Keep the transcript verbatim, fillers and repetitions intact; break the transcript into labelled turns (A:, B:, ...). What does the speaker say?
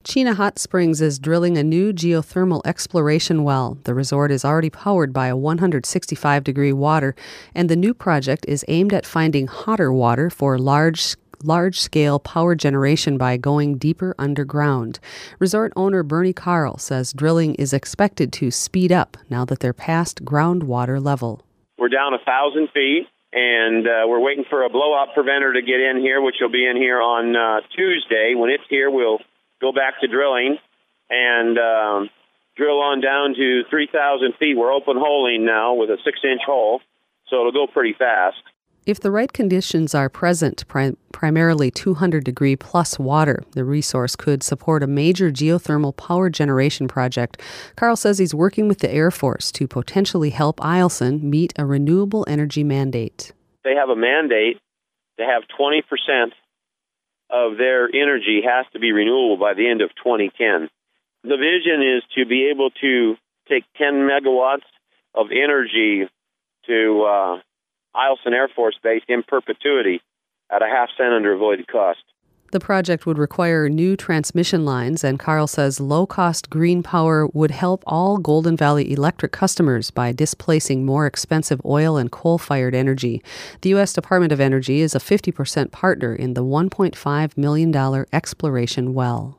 A: Chena Hot Springs is drilling a new geothermal exploration well. The resort is already powered by a one hundred sixty-five degree water, and the new project is aimed at finding hotter water for large large-scale power generation by going deeper underground. Resort owner Bernie Carl says drilling is expected to speed up now that they're past groundwater level.
B: We're down a thousand feet, and uh, we're waiting for a blowout preventer to get in here, which will be in here on uh, Tuesday. When it's here, we'll go back to drilling and um, drill on down to three thousand feet. We're open holing now with a six-inch hole, so it'll go pretty fast.
A: If the right conditions are present, prim- primarily two hundred degree plus water, the resource could support a major geothermal power generation project. Carl says he's working with the Air Force to potentially help Eielson meet a renewable energy mandate.
B: They have a mandate to have twenty percent of their energy has to be renewable by the end of twenty ten. The vision is to be able to take ten megawatts of energy to uh, Eielson Air Force Base in perpetuity at a half cent under avoided cost.
A: The project would require new transmission lines, and Carl says low-cost green power would help all Golden Valley Electric customers by displacing more expensive oil and coal-fired energy. The U S Department of Energy is a fifty percent partner in the one point five million dollars exploration well.